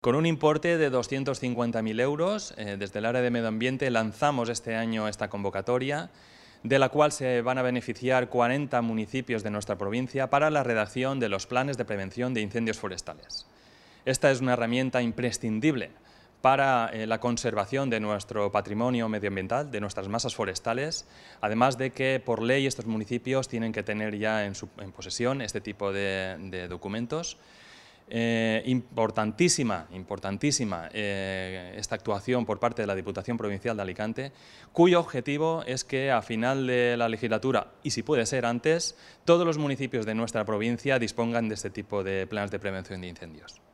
Con un importe de 250.000 euros, desde el área de medio ambiente lanzamos este año esta convocatoria, de la cual se van a beneficiar 40 municipios de nuestra provincia para la redacción de los planes de prevención de incendios forestales. Esta es una herramienta imprescindible para la conservación de nuestro patrimonio medioambiental, de nuestras masas forestales, además de que por ley estos municipios tienen que tener ya en posesión este tipo de documentos. Importantísima esta actuación por parte de la Diputación Provincial de Alicante, cuyo objetivo es que a final de la legislatura, y si puede ser antes, todos los municipios de nuestra provincia dispongan de este tipo de planes de prevención de incendios.